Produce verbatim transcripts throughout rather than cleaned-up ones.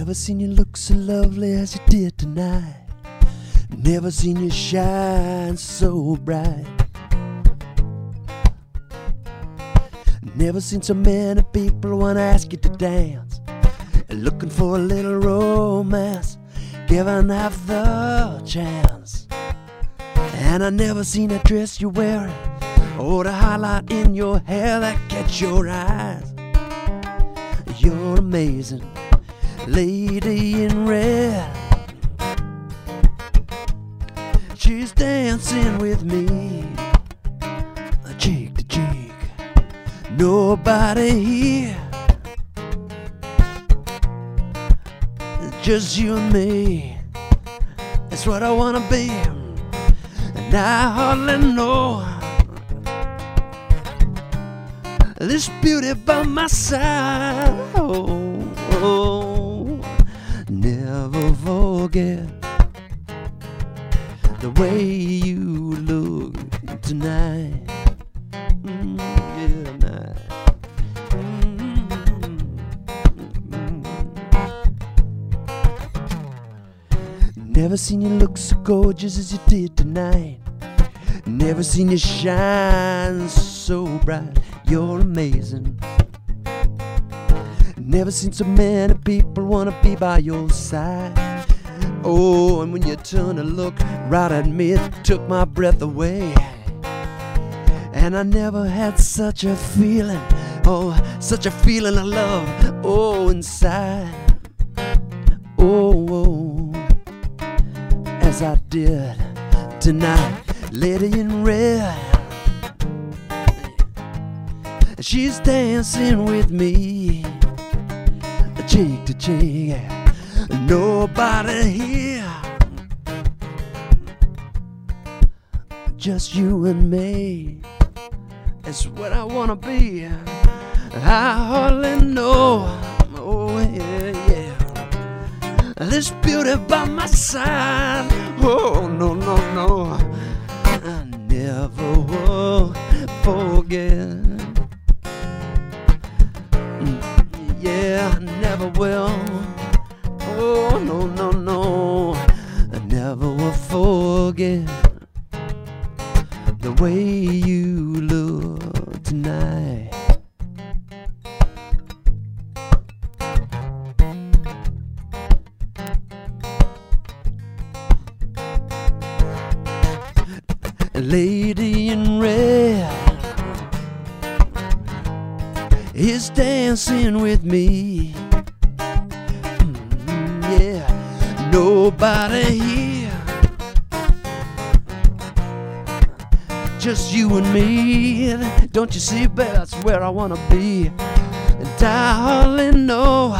Never seen you look so lovely as you did tonight. Never seen you shine so bright. Never seen so many people wanna ask you to dance, looking for a little romance, giving half the chance. And I never seen a dress you're wearing, or the highlight in your hair that catch your eyes. You're amazing, lady in red. She's dancing with me, cheek to cheek. Nobody here, just you and me. That's what I wanna be, and I hardly know this beauty by my side. Oh, oh, never forget the way you look tonight. Mm, yeah, tonight. Mm, mm, mm. Never seen you look so gorgeous as you did tonight. Never seen you shine so bright. You're amazing. Never seen so many people wanna be by your side. Oh, and when you turn to look right at me, it took my breath away. And I never had such a feeling, oh, such a feeling of love, oh, inside. Oh, oh, as I did tonight, lady in red. She's dancing with me, cheek to cheek. Nobody here, just you and me. That's what I wanna be. I hardly know, oh yeah, yeah, this beauty by my side. Oh no, no, no, I never will forget. Yeah, I never will. Oh no, no, no, I never will forget the way you look tonight. Lady in red is dancing with me. Mm, yeah, nobody here, just you and me. Don't you see, babe, that's where I wanna be. And I hardly know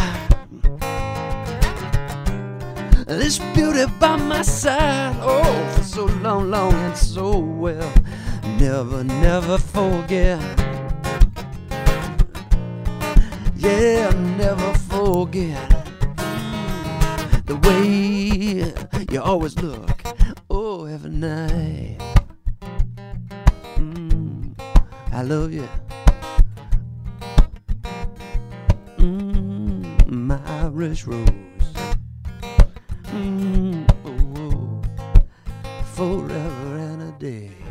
this beauty by my side. Oh, for so long, long and so well. Never, never forget. Yeah, never forget the way you always look, oh, every night. Mm, I love you. Mm, my Irish rose. Mm, oh, oh, forever and a day.